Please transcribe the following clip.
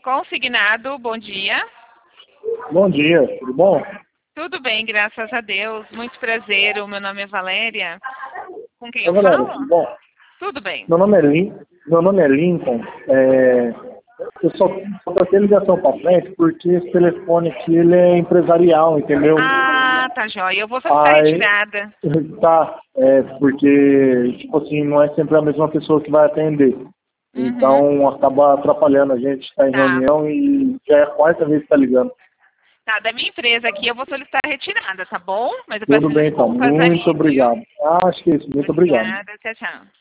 Consignado, bom dia. Bom dia, tudo bom? Tudo bem, graças a Deus. Muito prazer, o meu nome é Valéria. Com quem eu Valéria, falo? tudo bom? Tudo bem. Meu nome é Lincoln. Eu só troquei ligação para frente porque esse telefone aqui ele é empresarial, entendeu? Ah, tá jóia. Eu vou solicitar Aí, retirada. tá, porque, tipo assim, não é sempre a mesma pessoa que vai atender. Uhum. Então, acaba atrapalhando a gente estar em Tá. reunião e já é a quarta vez que tá ligando. Tá, da minha empresa aqui eu vou solicitar retirada, tá bom? Mas eu peço Tudo bem, então. desculpas Muito aí, viu? obrigado. Acho que é isso. Muito obrigado. Obrigada, tchau, tchau.